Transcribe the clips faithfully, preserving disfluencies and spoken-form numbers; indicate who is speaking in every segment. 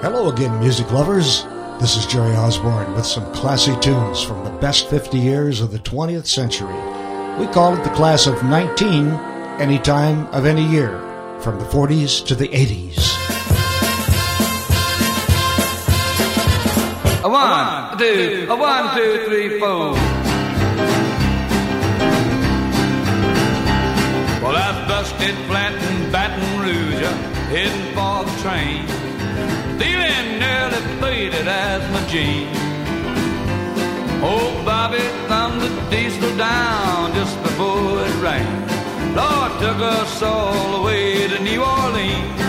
Speaker 1: Hello again, music lovers. This is Jerry Osborne with some classy tunes from the best fifty years of the twentieth century. We call it the class of nineteen, any time of any year, from the forties to the eighties.
Speaker 2: A one, two, a one, two, three, four. Well, I busted flat in Baton Rouge, heading for the train, feeling nearly faded as my jeans. Oh, Bobby thumbed the diesel down just before it rained. Lord took us all the way to New Orleans.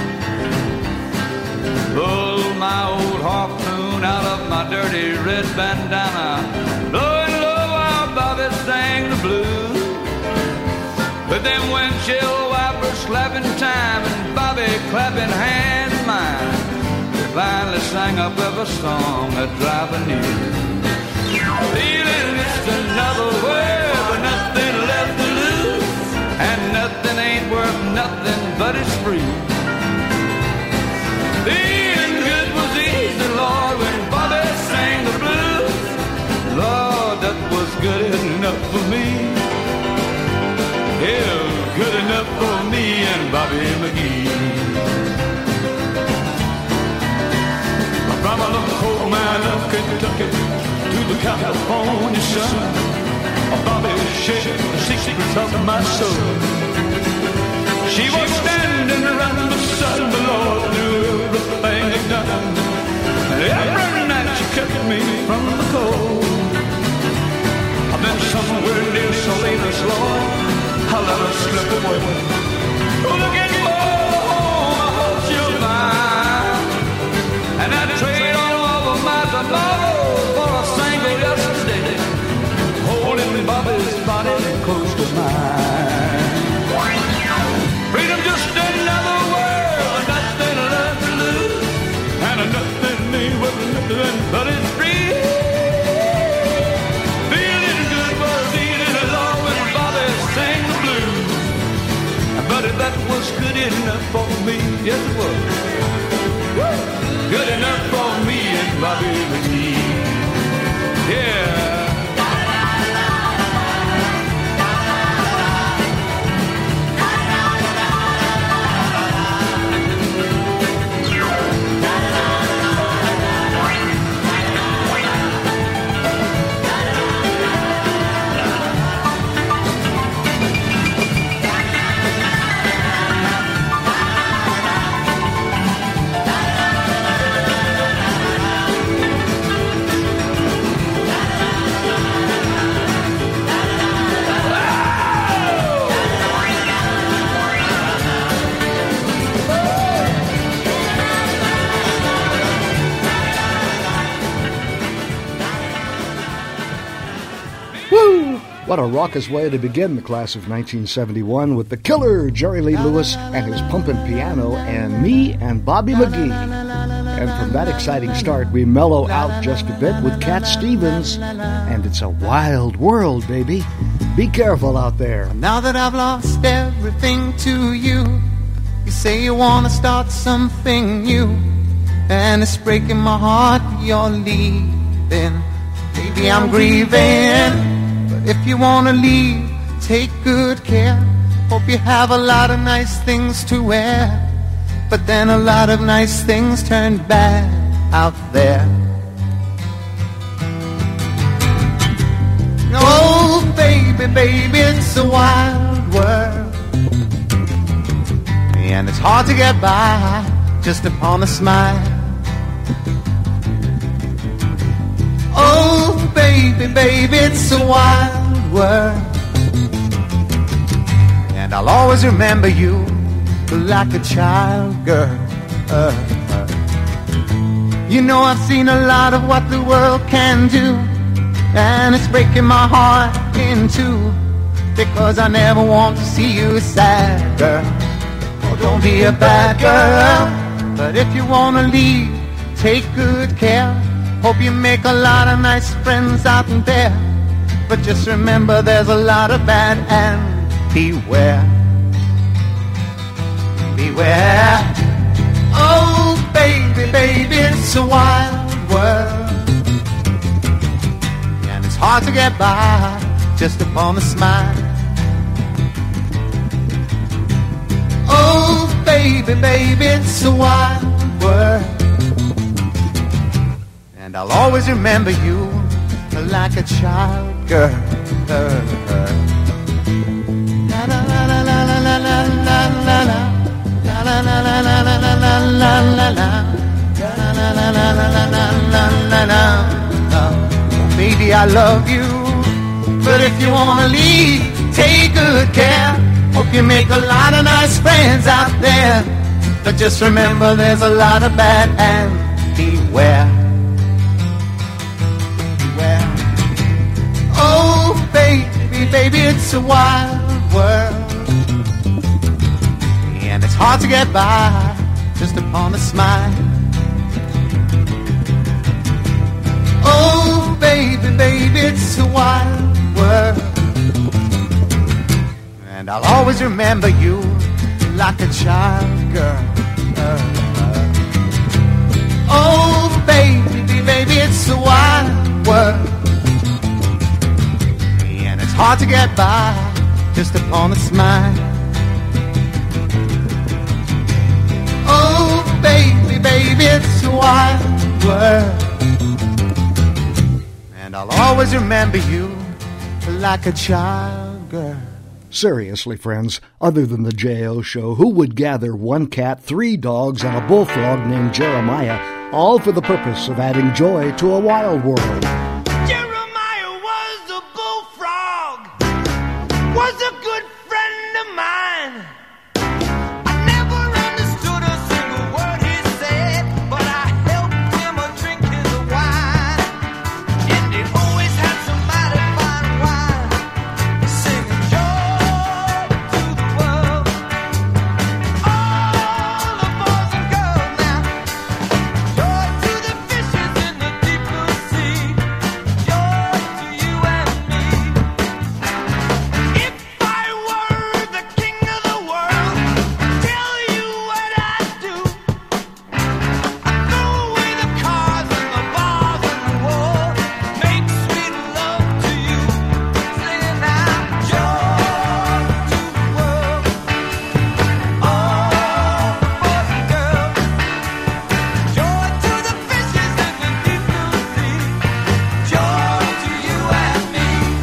Speaker 2: Pulled my old harpoon out of my dirty red bandana, blowing low while Bobby sang the blues. With them windshield wipers slapping time and Bobby clapping hands in mine, we finally sang up every song that driver knew. Feeling it's another world with nothing left to lose, and nothing ain't worth nothing but it's free. Being good was easy, Lord, when Bobby sang the blues. Lord, that was good enough for me. Yeah, good enough for me and Bobby McGee. From a little coal mine of Kentucky to the California sun, Bobby shared the secrets of my soul. She was standing around the sun, the Lord knew everything he'd done, and every night she kept me from the cold. I've been somewhere near Salinas, Lord, I let her slip away. Looking for home, I hope she'll find, and I'd trade all over my tomorrow for a single yesterday, holding Bobby's body close to mine. Freedom just another world, nothing left to lose, and nothing ain't worth nothing but it's free. Feeling good was eating along when Bobby sang the blues, but that was good enough for me, yes it was. Woo! Good enough for me and Bobby McGee. Yeah.
Speaker 1: What a raucous way to begin the class of nineteen seventy-one with the killer Jerry Lee Lewis and his pumping piano and me and Bobby McGee. And from that exciting start, we mellow out just a bit with Cat Stevens, and it's a wild world, baby. Be careful out there.
Speaker 3: Now that I've lost everything to you, you say you want to start something new, and it's breaking my heart you're leaving. Baby, I'm grieving. If you wanna leave, take good care. Hope you have a lot of nice things to wear, but then a lot of nice things turn bad out there. Oh, baby, baby, it's a wild world, and it's hard to get by just upon a smile. Oh, baby, baby, it's a wild world, and I'll always remember you like a child girl. Uh, uh. You know I've seen a lot of what the world can do, and it's breaking my heart in two, because I never want to see you sad, girl. Oh, don't be a bad girl, but if you want to leave, take good care. Hope you make a lot of nice friends out there, but just remember there's a lot of bad, and beware. Beware. Oh, baby, baby, it's it's a wild world, and it's hard to get by just upon a smile. Oh, baby, baby, it's a wild world, and I'll always remember you like a child girl. La la la la la la la la la la la la la la la la la la la la. Baby, I love you, but if you wanna leave, take good care. Hope you make a lot of nice friends out there, but just remember there's a lot of bad and beware. Beware. Oh, baby, baby, it's a wild world, and it's hard to get by just upon a smile. Oh, baby, baby, it's a wild world, and I'll always remember you like a child girl. Oh, baby, baby, it's a wild world, and it's hard to get by just upon a smile. Oh, baby, baby, it's a wild world, and I'll always remember you like a child girl.
Speaker 1: Seriously, friends, other than the J O show, who would gather one cat, three dogs, and a bullfrog named Jeremiah, all for the purpose of adding joy to a wild world?
Speaker 4: Jeremiah was a bullfrog, was a good friend of mine. I never understood a single word he said, but I helped him a drink his wine, and he always had somebody fine wine, singing joy to the world. All the boys and girls now, joy to the fishes in the deep blue sea, joy to you and me. If I were the king of the world, tell you what I'd do. I'd throw away the cars and the bars and the war, make sweet love to you, singing out joy to the world. All the boys and girls, joy to the fishes in the deep blue sea, joy to you and me.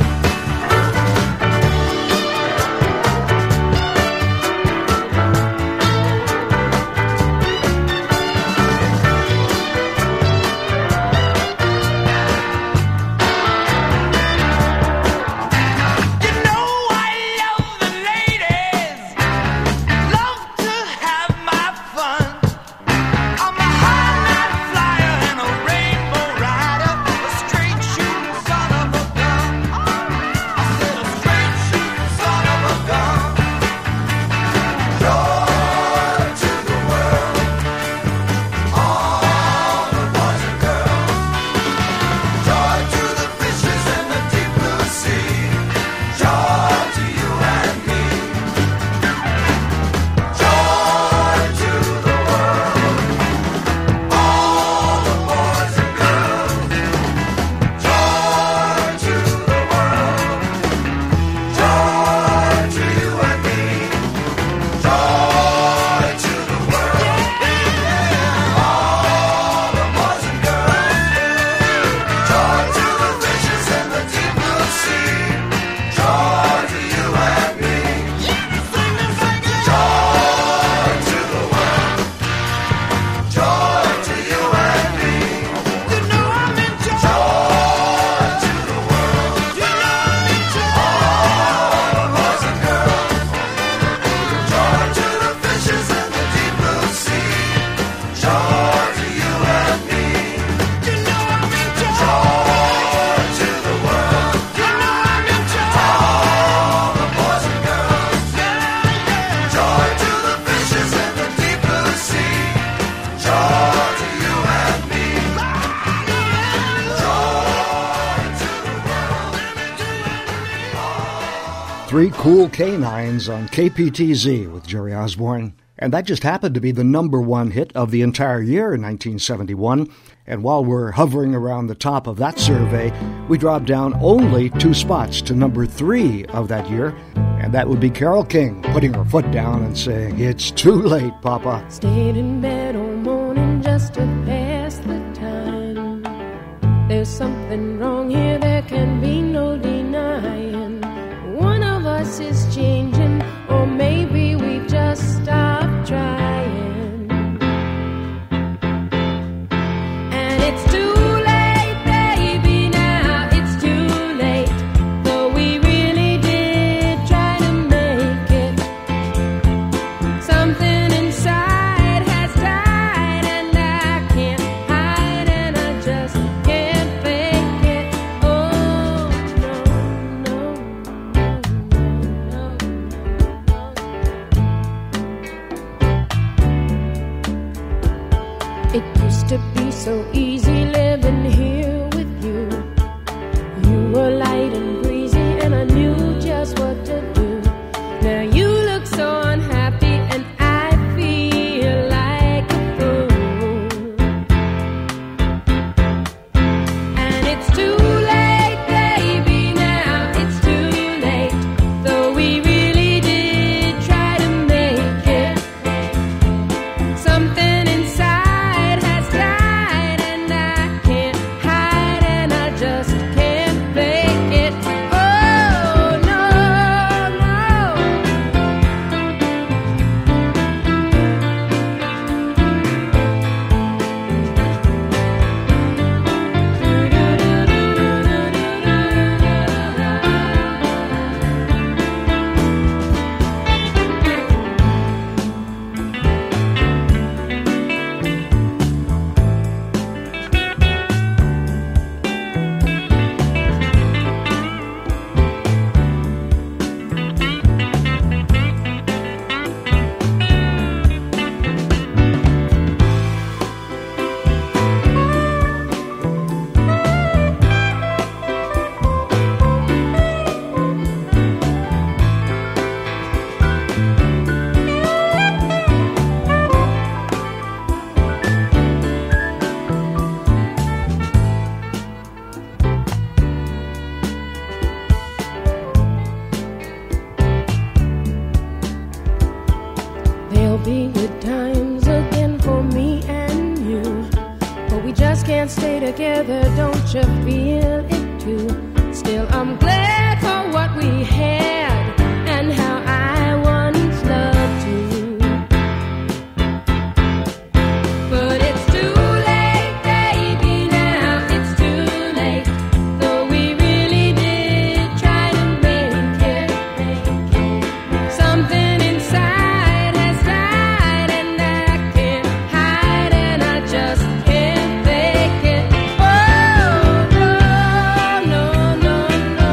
Speaker 4: You know I love the ladies, love to have my fun. I'm a high night flyer and a rainbow rider, a straight shooting son of a gun. I said a straight shooting son of a gun. Joy to the world, all the boys and girls. Joy to the fishes in the deep blue sea. Joy to you and me. Joy to the world, all the boys and girls. Joy to the world, joy to you and me. Joy to the world, all the boys and girls. Joy to the fishes in the deep blue sea. Joy to you and me. Joy to the world. Joy to you and me. You know I'm in joy. Joy to the world. You know I'm in joy. All the boys and girls. Joy to the fishes in the deep blue sea. Joy to you and me. You know I'm in joy. Joy to the world. You know I'm in joy. All the boys and girls. Joy to the fishes in the deep blue sea. Joy to you and me. Joy to the world.
Speaker 1: Three Cool Canines on K P T Z with Jerry Osborne. And that just happened to be the number one hit of the entire year in nineteen seventy-one. And while we're hovering around the top of that survey, we drop down only two spots to number three of that year. And that would be Carole King putting her foot down and saying, "It's too late, Papa."
Speaker 5: Stayed in bed all morning just to pass the time. There's something wrong here, there can be no denying. One of us is changing, or maybe we've just stopped trying. And it's too late, baby, now it's too late. Though we really did try to make it. Something inside has died, and I can't hide, and I just can't fake it. Oh, no, no, no, no, no. It used to be so easy living here with you. You were light and breezy, and I knew just what to do. Now you look so unhappy, and I feel like a fool. And it's too late, baby, now it's too late. Though we really did try to make it. Something inside has died, and I can't hide, and I just can't fake it. Oh, no, no. There'll be good times again for me and you, but we just can't stay together, don't you feel it too? Still, I'm glad for what we had and how I once loved you. But it's too late, baby, now it's too late. Though we really did try to make it. Something inside has died, and I can't hide, and I just can't fake it. Oh, no, no, no, no,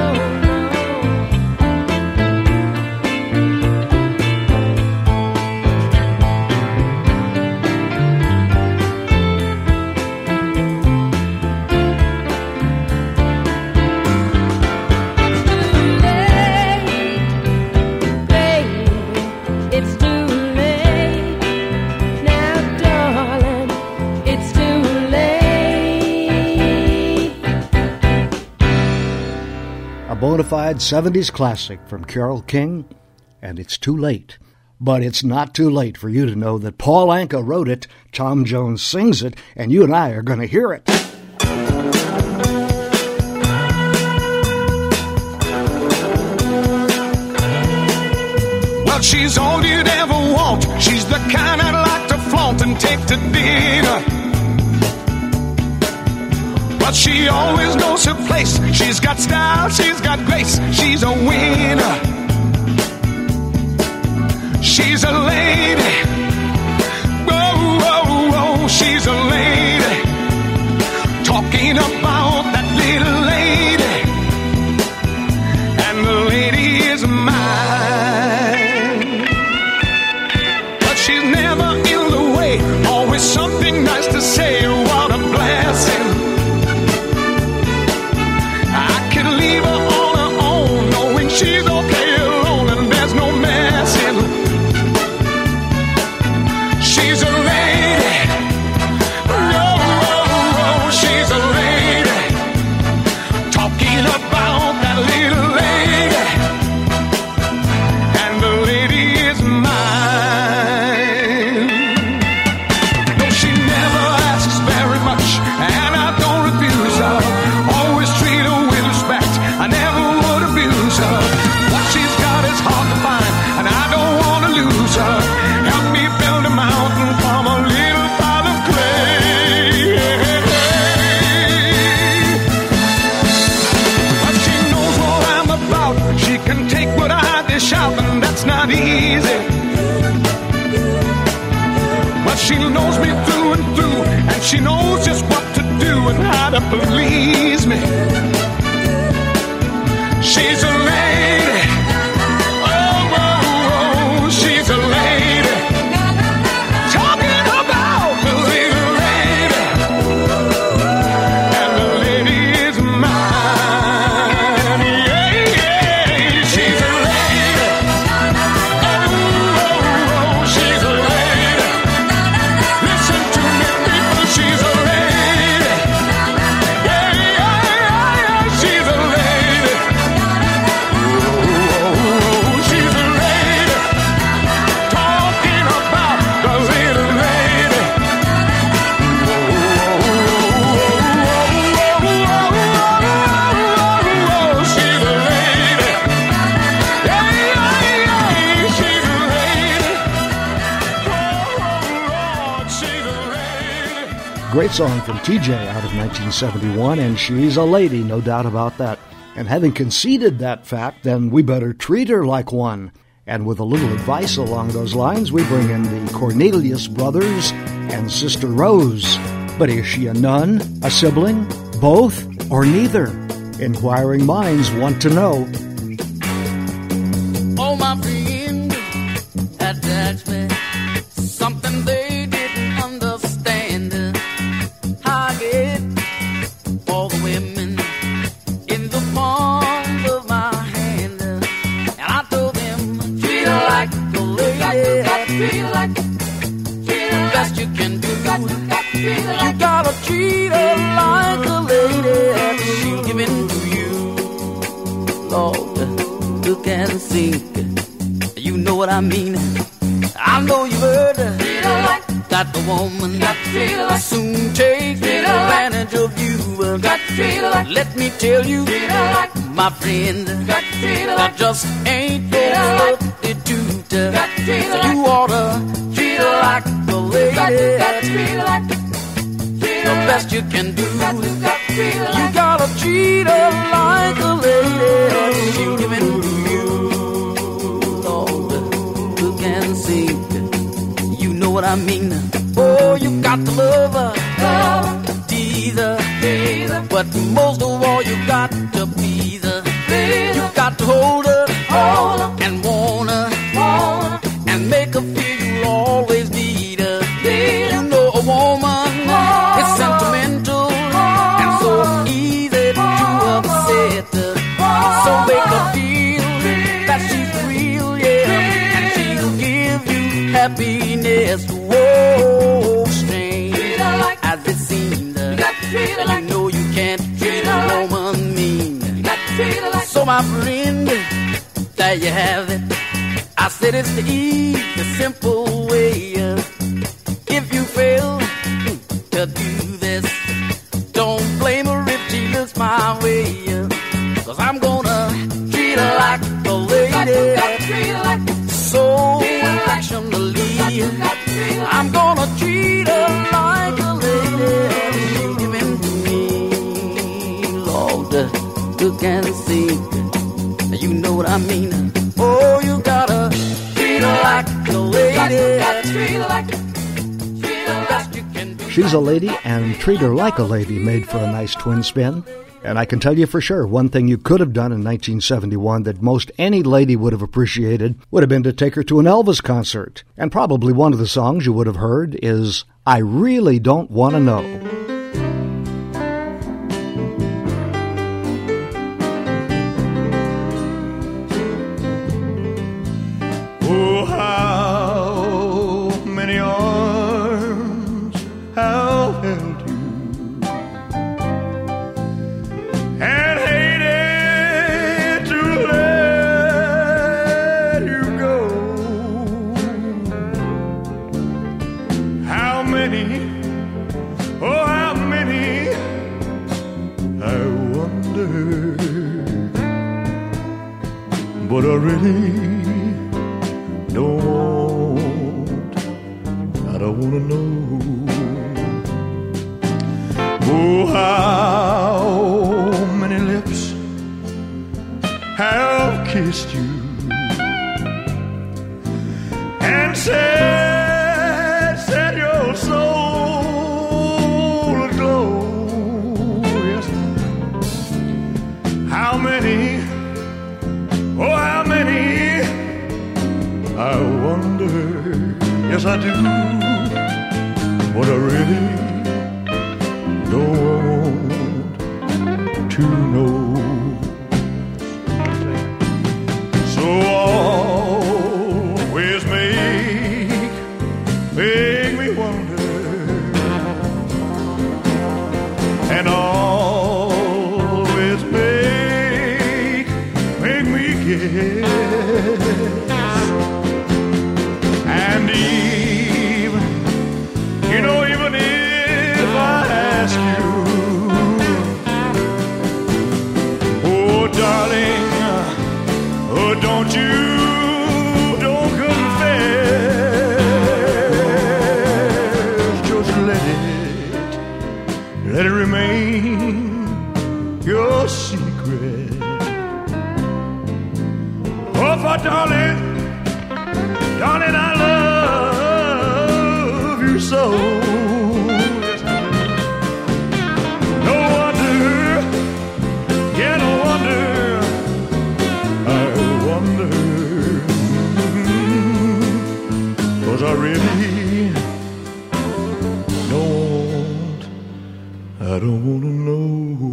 Speaker 5: It's too late, now darling, it's too late.
Speaker 1: A bona fide seventies classic from Carole King, and it's too late. But it's not too late for you to know that Paul Anka wrote it, Tom Jones sings it, and you and I are going to hear it.
Speaker 2: Well, she's all you'd ever want. She's the kind I'd like to flaunt and take to dinner. But she always knows her place. She's got style, she's got grace. She's a winner. She's a lady. Whoa, whoa, whoa, she's a lady. Talking about that little lady. And the lady is mine. But she's never in the way. Always something nice to say. What a blessing. I could leave her on her own, knowing she's okay alone and there's no messing. She knows just what to do and how to please me. She's a lady. Oh, oh, oh, she's a lady. Talking about the little lady. And the lady is mine. Yeah, yeah, she's a lady. Oh, oh, oh, she's a lady. Listen to me, people, she's a lady. Yeah, yeah, yeah, yeah, she's a lady. Oh, she's a lady. Talking about the little lady. Oh, she's a lady. Yeah, yeah, yeah, she's a lady. Oh, Lord, she's a lady.
Speaker 1: Great song from T J out of nineteen seventy-one, and she's a lady, no doubt about that. And having conceded that fact, then we better treat her like one. And with a little advice along those lines, we bring in the Cornelius brothers and Sister Rose. But is she a nun, a sibling, both, or neither? Inquiring minds want to know.
Speaker 6: Oh, my friend had asked me something they didn't understand. I get all the women in the palm of my hand, and I told them, treat her like a lady, treat her like, treat her best you can do. You gotta treat her like a lady, she'll give in to you. Lord, look and sink. You know what I mean. I know you heard that the woman will soon take advantage of you. Let me tell you, my friend, that just ain't no substitute. So you oughta treat her like a lady, the best you can do. You gotta treat her like a lady, she'll give in to you. Lord, look and see. You know what I mean. Oh, you got to love her, tease her, but most of all, you got to please her. You got to hold her, and want her, and make her feel you'll always need her. You know a woman is sentimental and so easy to upset her. So make her feel that she's real, yeah, and she'll give you happiness. Whoa, strange as it seems, you know you can't treat a woman mean. So my friend, there you have it. I said it's the easy, simple way. If you fail to do this, don't blame her if she looks my way. Cause I'm gonna treat her like a lady, so affectionately. I'm gonna treat her like a lady, she'll give in to me. Lord, look and see. You know what I mean. Oh, you gotta treat her like a lady, treat her like the best you can do.
Speaker 1: She's a lady and Treat Her Like a Lady made for a nice twin spin. And I can tell you for sure, one thing you could have done in nineteen seventy-one that most any lady would have appreciated would have been to take her to an Elvis concert. And probably one of the songs you would have heard is I Really Don't Want to Know.
Speaker 2: Oh, how many arms have held you and hated to let you go. How many, oh, how many, I wonder. But I really don't want, I don't want to know. Oh, how many lips have kissed you and said, set your soul I do what I really don't want to know. So always make, make me wonder, and always make, make me guess. And even, you know, even if I ask you, oh darling, oh don't you, don't confess, just let it, let it remain your secret. Oh, for darling, darling, I love you so. No wonder, yeah, no wonder, I wonder, 'cause I really don't, I don't wanna know.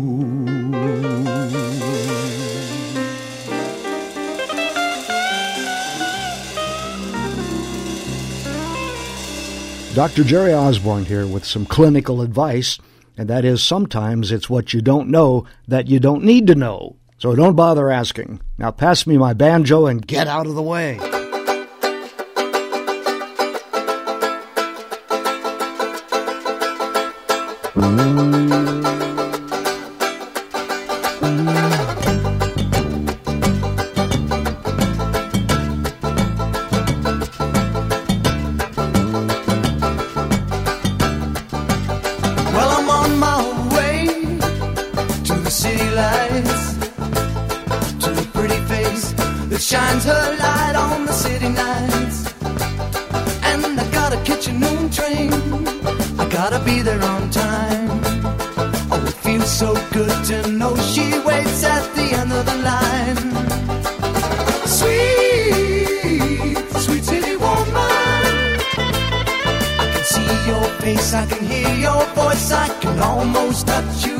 Speaker 1: Doctor Jerry Osborne here with some clinical advice, and that is sometimes it's what you don't know that you don't need to know. So don't bother asking. Now pass me my banjo and get out of the way.
Speaker 3: Well, I'm on my way to the city lights, to a pretty face that shines her light on the city nights. And I gotta catch a noon train, I gotta be there on time. Oh, it feels so good to know she waits at the end of the line. Sweet, sweet city woman, I can see your face, I can hear your voice, I can almost touch you.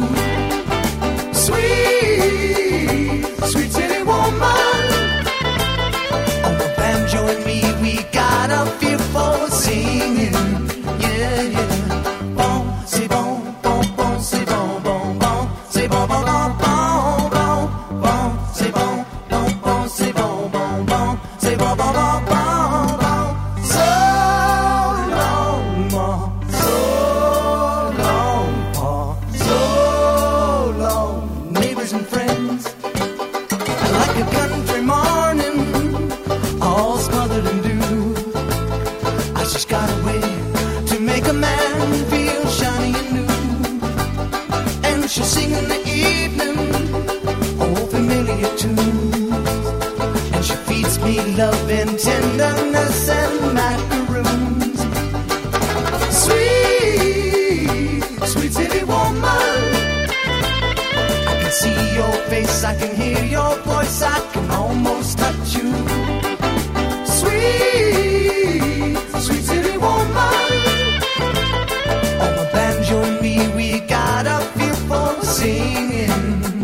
Speaker 3: Sweet, sweet city woman, oh, the banjo and me, we got a feel for singing. Yeah, yeah. Bon, c'est bon, bon, bon, c'est bon, bon, bon, c'est bon, bon, bon, bon, bon, bon, c'est bon, bon, bon, c'est bon, bon, bon, c'est bon, bon, bon, bon, bon. So long, more, so long, Paul, so long, neighbors and friends. Like a country morning, all smothered in dew. I just got a way to make a man feel shiny and new. And she'll sing in the evening, oh, familiar tunes. And she feeds me love and tenderness and macaroons. Sweet, sweet city woman, I can see your face, I can hear your voice, I can almost touch you. Sweet, sweet city woman, on the banjo and me, we got a feel for singing.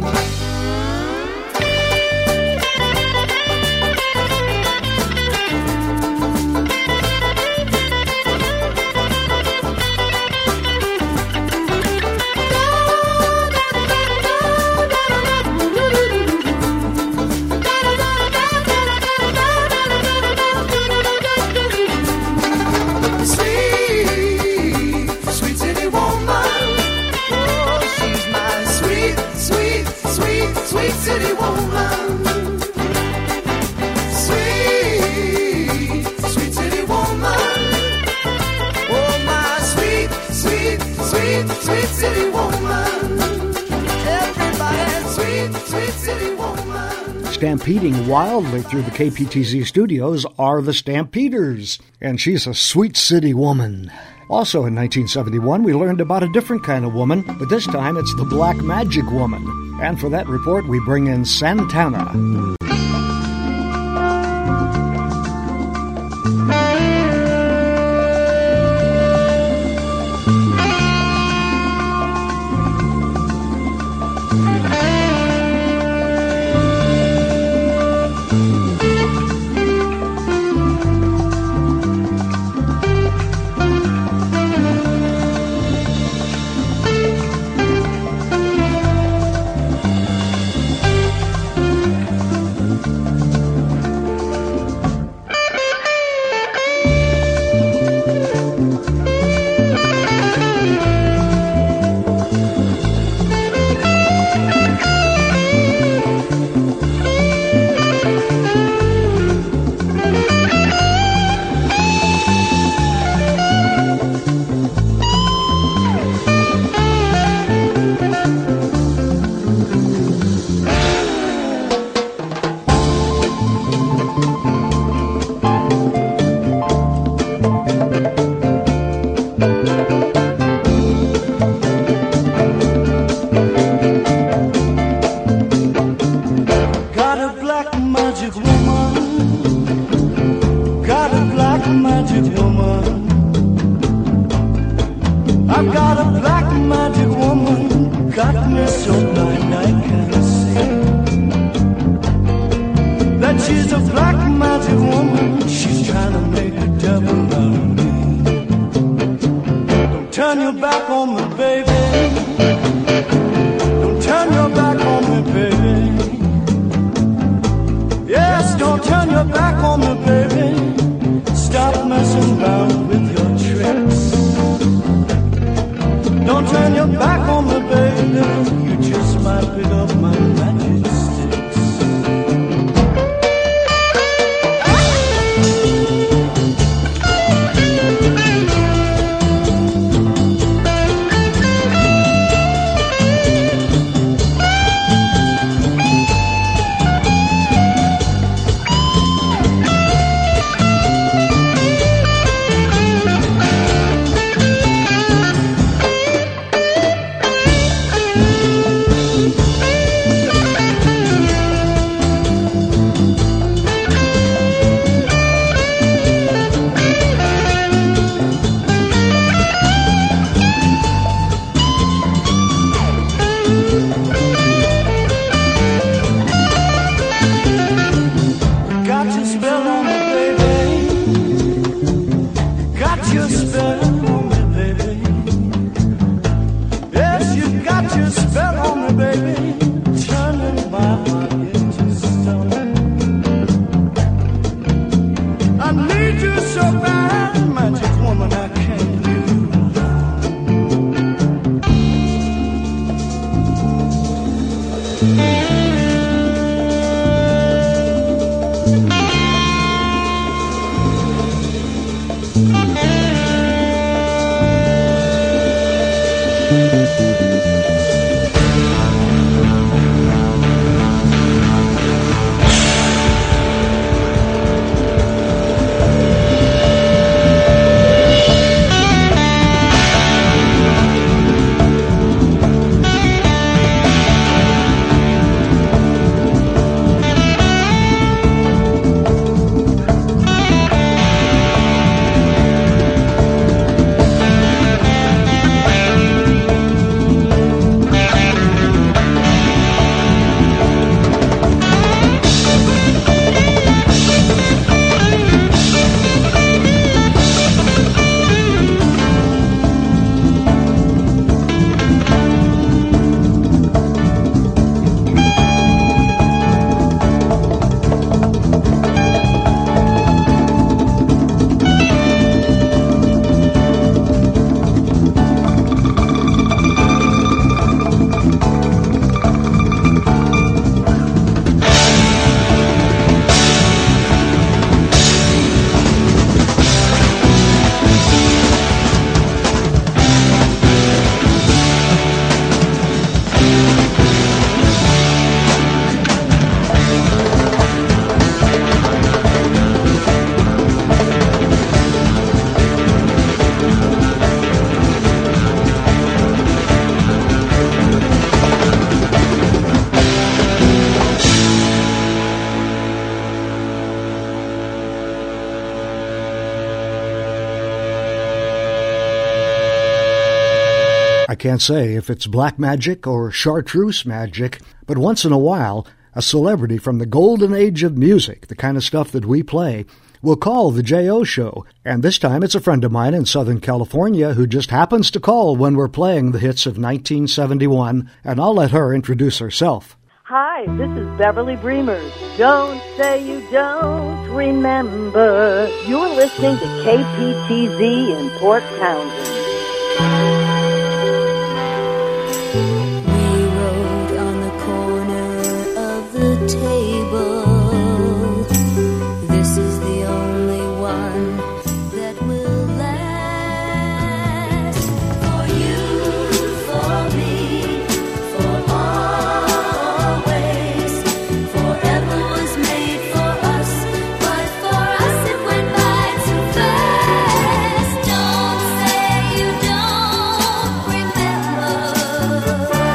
Speaker 3: Sweet, sweet city woman, oh, she's my sweet, sweet, sweet, sweet city woman. Sweet, sweet city woman, oh, my sweet, sweet, sweet, sweet city woman. Everybody, sweet, sweet city woman.
Speaker 1: Stampeding wildly through the K P T Z studios are the Stampeders, and she's a sweet city woman. Also in nineteen seventy-one, we learned about a different kind of woman, but this time it's the Black Magic Woman. And for that report, we bring in Santana.
Speaker 2: I've got a black magic woman, got me so blind I can't see that she's a black magic woman. She's trying to make a devil out of me. Don't turn your back on me, baby. Don't turn your back on me, baby. Yes, don't turn your back on me, baby. Stop messing around with your tricks. Don't turn your back on me, baby. You just might pick up my magic sticks.
Speaker 1: I can't say if it's black magic or chartreuse magic, but once in a while, a celebrity from the golden age of music, the kind of stuff that we play, will call the J O Show. And this time it's a friend of mine in Southern California who just happens to call when we're playing the hits of nineteen seventy-one, and I'll let her introduce herself.
Speaker 7: Hi, this is Beverly Bremer. Don't say you don't remember. You're listening to K P T Z in Port Townsend.
Speaker 8: We wrote on the corner of the table, this is the only one that will last. For you, for me, for always. Forever was made for us, but for us it went by too fast. Don't say you don't remember.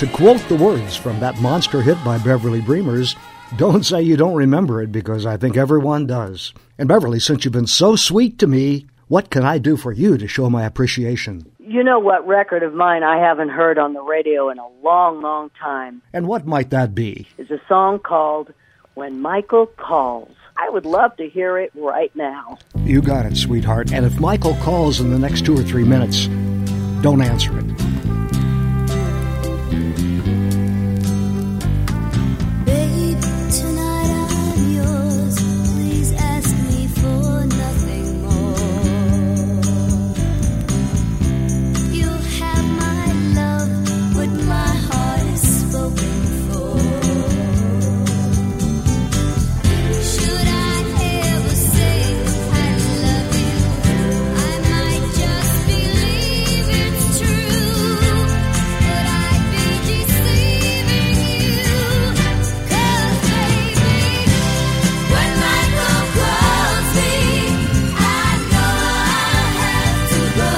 Speaker 1: To quote the words from that monster hit by Beverly Breamers, don't say you don't remember it, because I think everyone does. And Beverly, since you've been so sweet to me, what can I do for you to show my appreciation?
Speaker 7: You know what record of mine I haven't heard on the radio in a long, long time?
Speaker 1: And what might that be?
Speaker 7: It's a song called When Michael Calls. I would love to hear it right now.
Speaker 1: You got it, sweetheart. And if Michael calls in the next two or three minutes, don't answer it.
Speaker 8: Babe, tonight I'm yours. Please ask me for nothing more. You have my love, what my heart is spoken for. Should I ever say I love you, I might just believe it's true, but I'd be deceiving you. 'Cause baby, when Michael calls me, I know I have to go.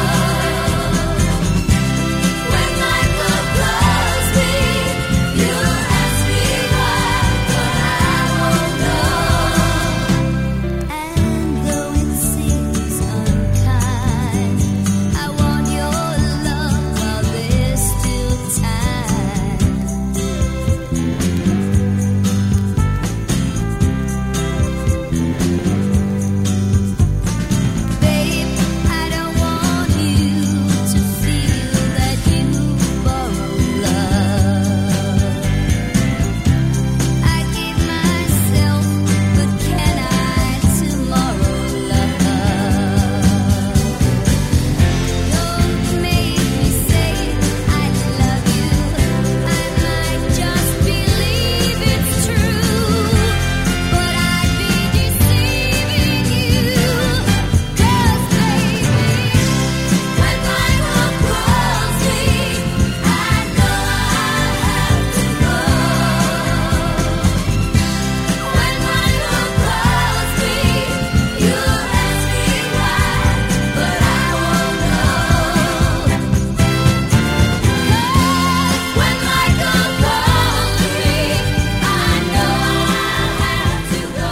Speaker 8: When Michael calls me, you ask me why, but I won't know. And though it seems unkind, I want your love while there's still time. Babe, I don't want you to feel that you borrow love. I gave myself, but can I tomorrow love? Don't make me say I love you, I might just believe it's true, but I'd be deceiving you. 'Cause baby, when Michael calls me, I know I have to go. When Michael calls me, you ask me why, but I won't know. 'Cause when Michael calls me, I know I have to go.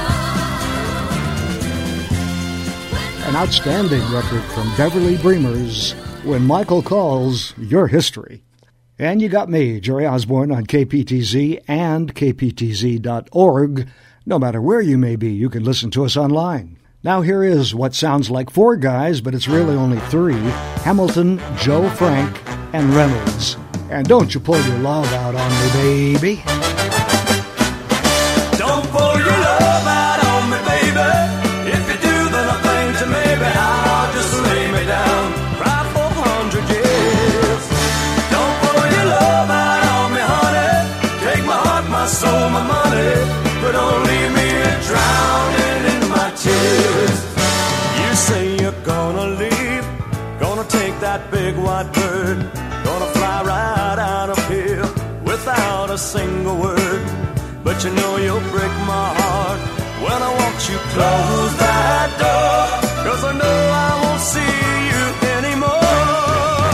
Speaker 1: An outstanding record from Beverly Breamers, When Michael Calls, Your History. And you got me, Jerry Osborne, on K P T Z and K P T Z dot org. No matter where you may be, you can listen to us online. Now here is what sounds like four guys, but it's really only three: Hamilton, Joe Frank, and Reynolds. And don't you pull your love out on me, baby.
Speaker 2: Don't pull your love out on me, baby. If you do, then I think to maybe I'll just lay me down right for a hundred years. Don't pull your love out on me, honey. Take my heart, my soul, my money, but don't leave me drowning in my tears. You say you're gonna leave, gonna take that big white bird, gonna fly right out of here without a single word. But you know you'll break my heart when I watch you close that door, 'cause I know I won't see you anymore.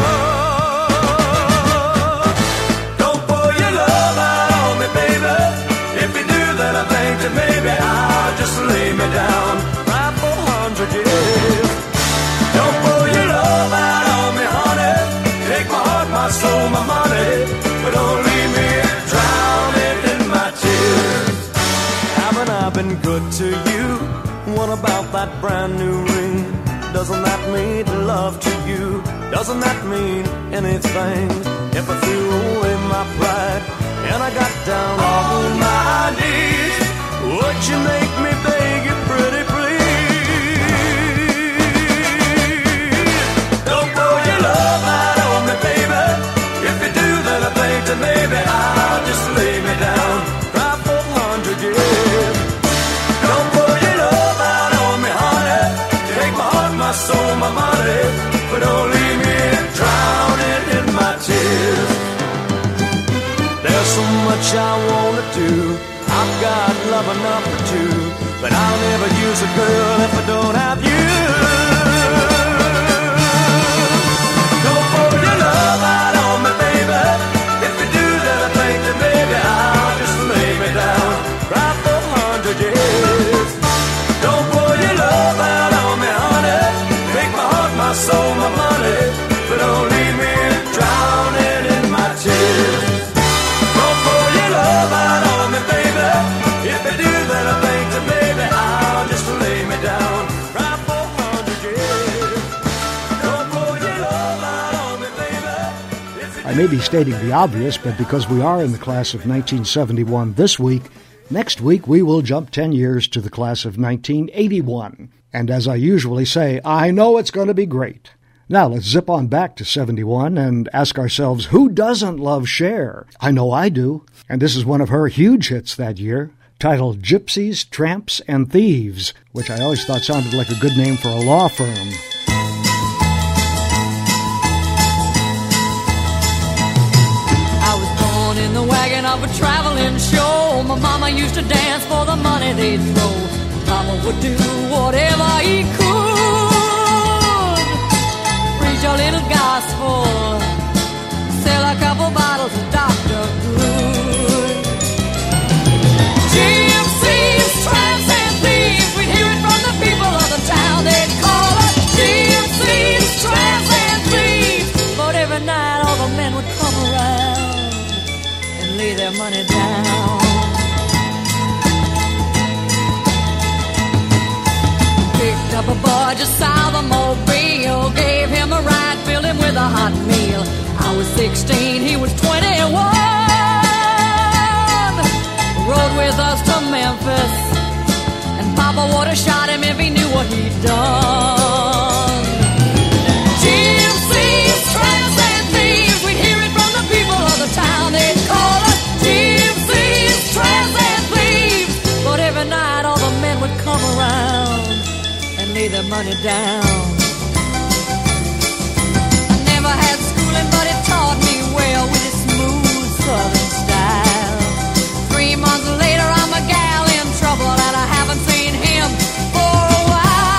Speaker 2: Don't pull your love out on me, baby. If you do, then I think that maybe I'll just lay me down right for a hundred years. Don't pull your love out on me, honey. Take my heart, my soul, my money, but don't leave me drowning in my tears. Haven't I been good to you? What about that brand new ring? Doesn't that mean love to you? Doesn't that mean anything? If I threw away my pride and I got down on my knees, would you make me beg you pretty please? Don't pull your love out on me, baby. If you do, then I think that maybe I'll just lay me down right for a hundred years. Don't pull your love out on me, honey. Take my heart, my soul, my money, but don't leave me drowning in my tears. There's so much I wanna do. I've got love enough for two, but I'll never use a girl if I don't have you. Don't pull your love out on me, baby. If you
Speaker 1: I may be stating the obvious, but because we are in the class of nineteen seventy-one this week, next week we will jump ten years to the class of nineteen eighty-one. And as I usually say, I know it's going to be great. Now let's zip on back to seventy-one and ask ourselves, who doesn't love Cher? I know I do. And this is one of her huge hits that year, titled Gypsies, Tramps, and Thieves, which I always thought sounded like a good name for a law firm.
Speaker 9: In the wagon of a traveling show, my mama used to dance for the money they'd throw. Papa would do whatever he could, preach a little gospel, sell a couple bottles of Doctor Good. Gypsies, tramps, and thieves, we'd hear it from the people of the town. They'd call us gypsies, tramps, and thieves. But every night all the men would come around, lay their money down. Picked up a boy just south of Mobile, gave him a ride, filled him with a hot meal. I was sixteen, he was twenty-one. Rode with us to Memphis, and Papa would have shot him if he knew what he'd done. Gypsies, tramps, and thieves, we'd hear it from the people of the town. They'd call us gypsies, tramps, and thieves. But every night all the men would come around and lay their money down. I never had schooling, but it taught me well with its smooth southern style. Three months later I'm a gal in trouble, and I haven't seen him for a while.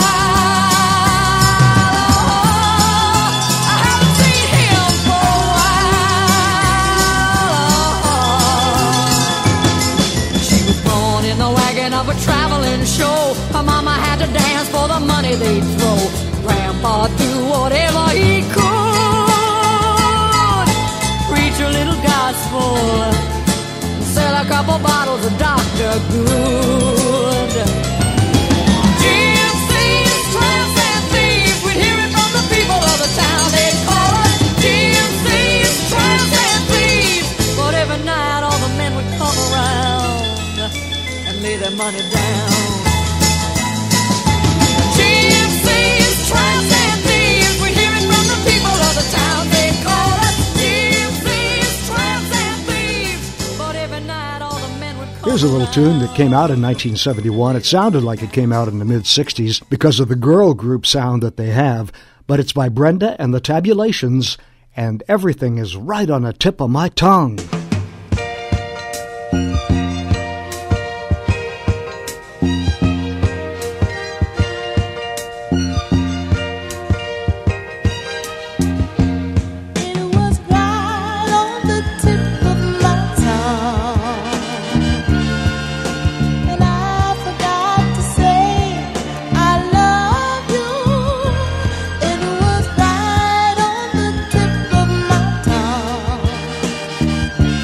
Speaker 9: Of a traveling show, her mama had to dance for the money they'd throw. Grandpa do whatever he could, preach a little gospel, sell a couple bottles of Doctor Good. Gypsies, tramps, and thieves, we'd hear it from the people of the town. They'd call us gypsies, tramps, and thieves. But every night all the men would come around, lay their money down. Gypsies, tramps, and thieves, we hear it from the people of the town. They call us gypsies, tramps, and thieves. But every night all the men would come.
Speaker 1: Here's a little tune that came out in nineteen seventy-one. It sounded like it came out in the mid-sixties because of the girl group sound that they have, but it's by Brenda and the Tabulations, and everything is right on the tip of my tongue.
Speaker 8: It was right on the tip of my tongue.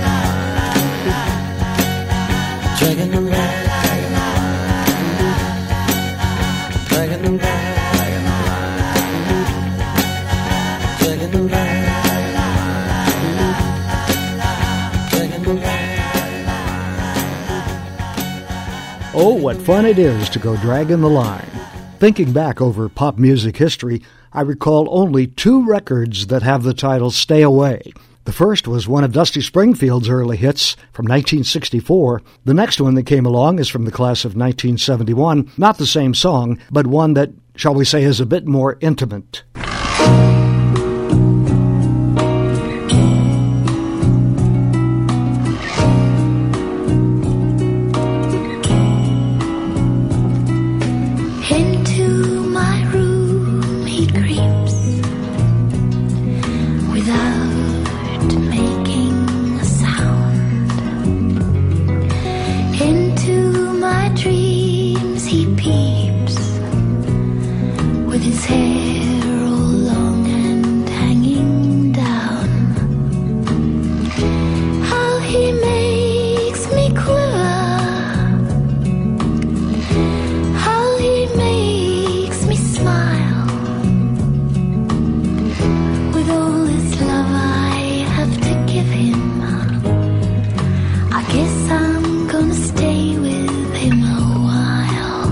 Speaker 10: Dragging the line, dragging the line, dragging the line, dragging the line.
Speaker 1: Oh, what fun it is to go dragging the line. Thinking back over pop music history, I recall only two records that have the title Stay Away. The first was one of Dusty Springfield's early hits from nineteen sixty-four. The next one that came along is from the class of nineteen seventy-one. Not the same song, but one that, shall we say, is a bit more intimate.
Speaker 8: Into my room he creeps without making a sound. Into my dreams he peeps with his hair all long and hanging down. How he makes me quiver, how he makes me smile. With all this love I have to give him, I guess I'm gonna stay with him a while.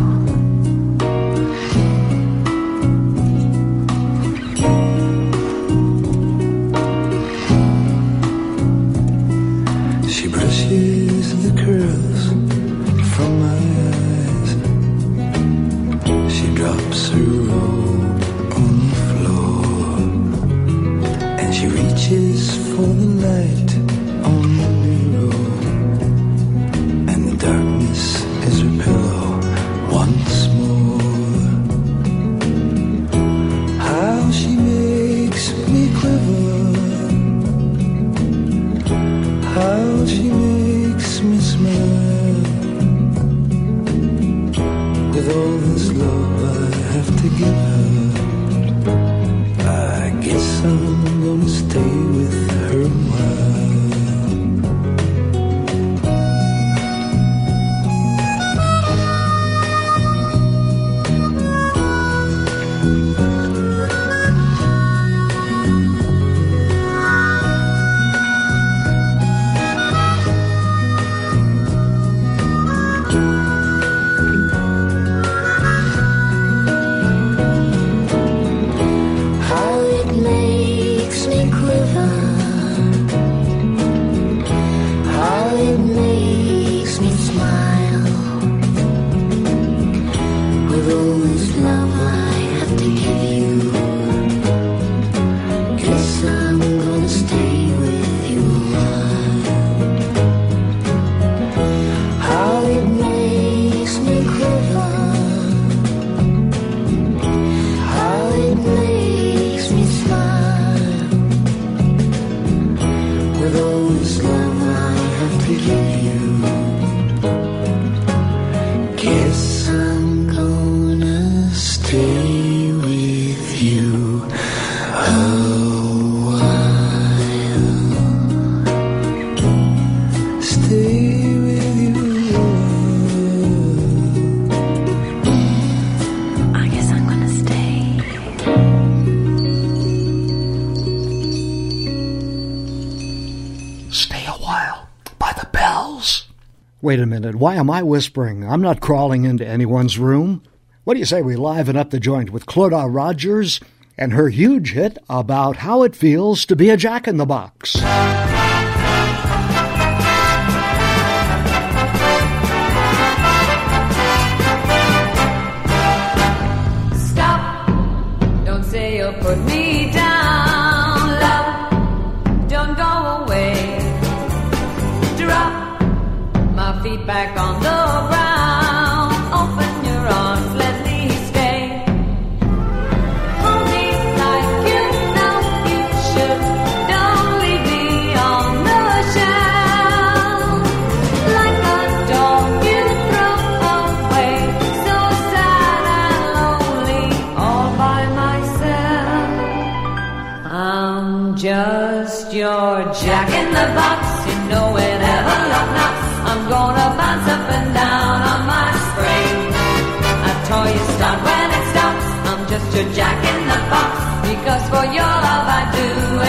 Speaker 10: She brushes the curls from my eyes. She drops her robe on the floor, and she reaches for the light on the bureau, and the darkness is her pillow once more. How she makes me quiver, how she makes me smile. With all this love I have to give her, I guess I'm gonna stay with her a while.
Speaker 1: Wait a minute, why am I whispering? I'm not crawling into anyone's room. What do you say we liven up the joint with Clodagh Rogers and her huge hit about how it feels to be a jack-in-the-box?
Speaker 9: Stop, don't say you'll put me down. Love, don't go away. Drop my feet back on the ground. Open your arms, let me stay. Hold me like you know you should. Don't leave me on the shelf. Like a dog you throw away. So sad and lonely, all by myself. I'm just your jack-in-the-box. You know whenever love knocks, I'm gonna bounce up and down on my spring. A toy you start when it stops. I'm just your jack-in-the-box. Because for your love I'd do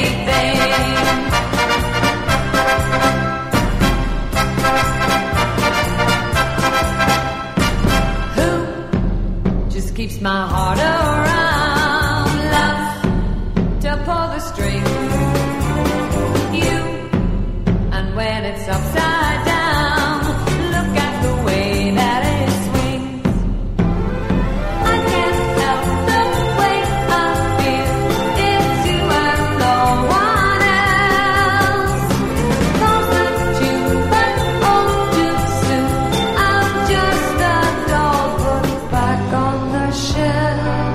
Speaker 9: anything. Who just keeps my heart around? Love to pull the string. You, and when it's upside down, look at the way that it swings. I can't help the way I feel. It's you and no one else. Thought that you, but oh too soon. I'm just a doll put back on the shelf.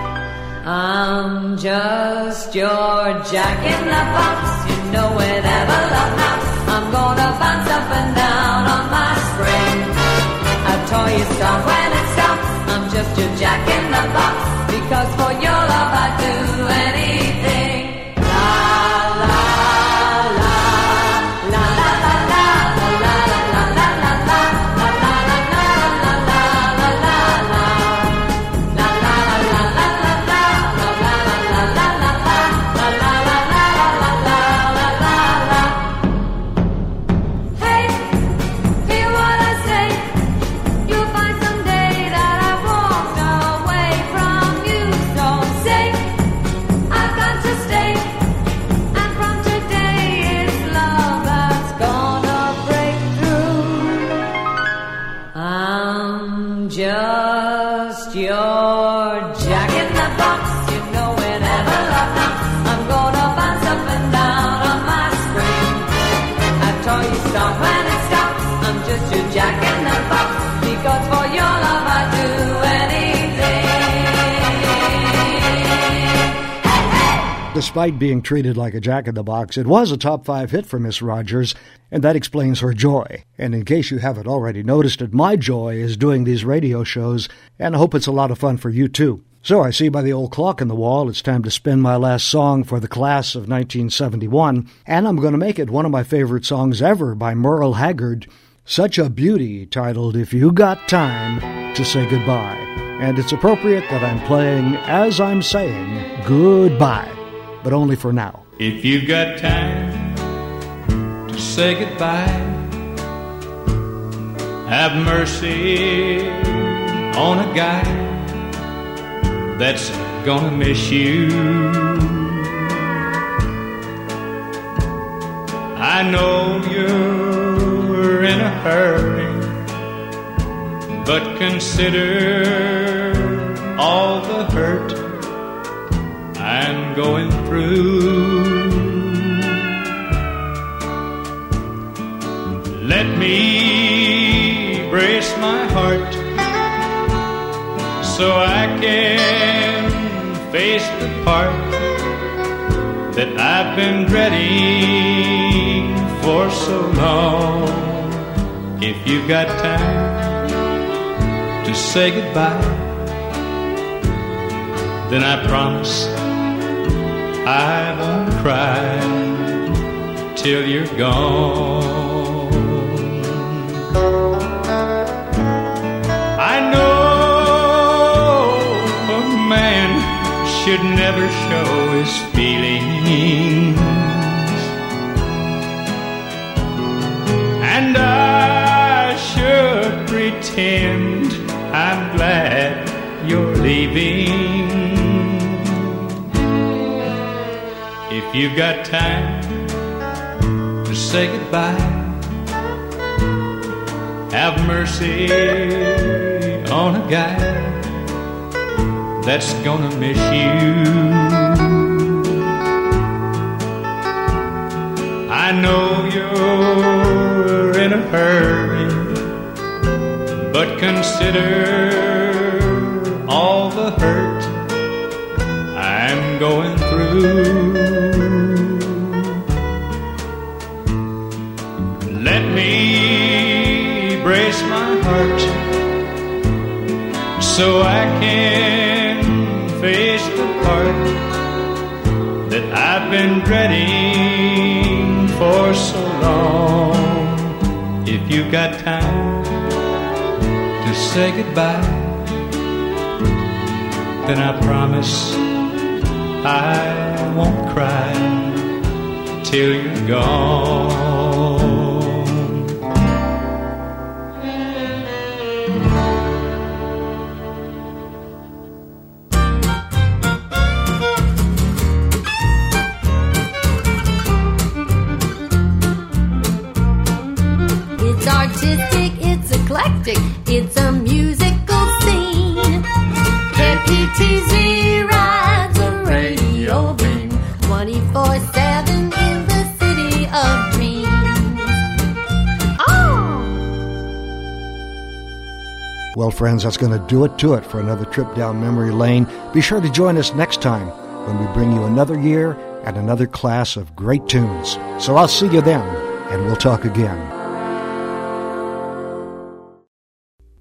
Speaker 9: I'm just your jack-in-the-box. You know whenever love knocks, I'm gonna bounce up and down on my spring. A toy you start when it stops. I'm just your jack-in-the-box. Because for your love I'd do anything. La la la la la la la la la la la la la la la la la Hey, hear what I say. You'll find someday that I've walked away from you. So say I've got to stay. And from today it's love that's gonna break through. I'm just your jack-in-the-box. You know whenever love knocks, I'm gonna bounce up and down on my spring. I told you stop when it stops. I'm just your jack-in-the-box. Because for your love I'd do anything.
Speaker 1: Despite being treated like a jack-in-the-box, it was a top five hit for Miss Rogers, and that explains her joy. And in case you haven't already noticed it, my joy is doing these radio shows, and I hope it's a lot of fun for you too. So I see by the old clock in the wall, it's time to spin my last song for the class of nineteen seventy-one, and I'm going to make it one of my favorite songs ever by Merle Haggard, Such a Beauty, titled If You Got Time to Say Goodbye. And it's appropriate that I'm playing as I'm saying goodbye, but only for now.
Speaker 2: If you've got time to say goodbye, have mercy on a guy that's gonna miss you. I know you're in a hurry, but consider all the hurt I'm going through. Let me brace my heart so I can face the part that I've been dreading for so long. If you've got time to say goodbye, then I promise I won't cry till you're gone. I know a man should never show his feelings, and I pretend I'm glad you're leaving. If you've got time to say goodbye, have mercy on a guy that's gonna miss you. I know you're in a hurry, but consider all the hurt I'm going through. Let me brace my heart so I can face the part that I've been dreading for so long. If you've got time to say goodbye, then I promise I won't cry till you're gone.
Speaker 5: It's artistic, it's eclectic, it's a musical scene. K P T Z rides a radio beam twenty-four seven in the city of dreams. Oh!
Speaker 1: Well, friends, that's going to do it to it for another trip down memory lane. Be sure to join us next time when we bring you another year and another class of great tunes. So I'll see you then, and we'll talk again.